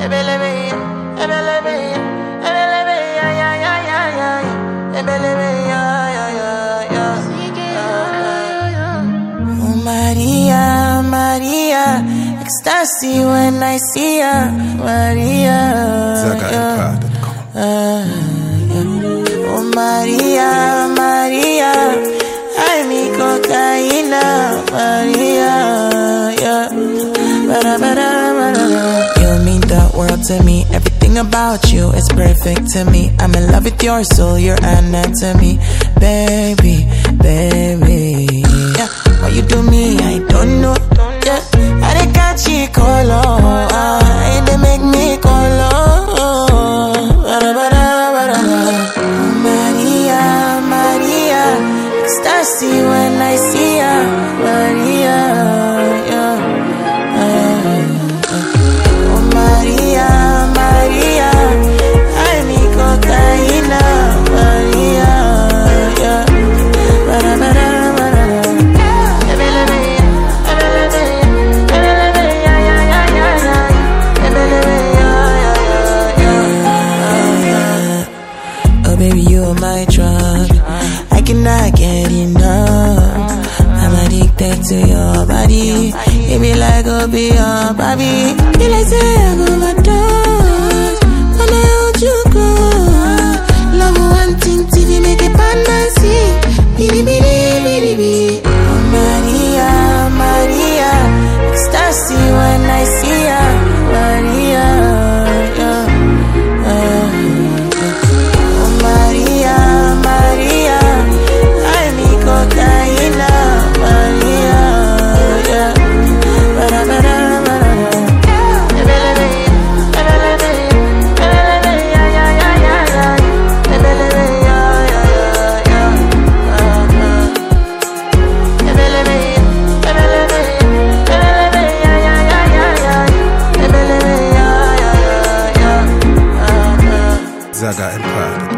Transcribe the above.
Oh Maria, Maria, ecstasy when I see ya, Maria. Oh Maria, Maria, I'm cocaína, Maria. You mean the world to me. Everything about you is perfect to me. I'm in love with your soul, your anatomy, baby, baby. Yeah, what you do me, I don't know. Yeah, I dey catch you color, they make me color. Maria, Maria, ecstasy when I see ya, Maria. Oh Maria, Maria, I'm cocaína, Maria. Oh baby, you are my drug, I cannot get enough. I'm addicted to your body. It be like go be your baby. Be like say I go overdose when I hold you close. Love one thing, TV make it fantasy. Bidi bidi bidi bidi. Oh Maria, Maria, ecstasy when I see ya, Maria. Oh Maria, Maria, I'm cocaína, Maria. Zaga Empire.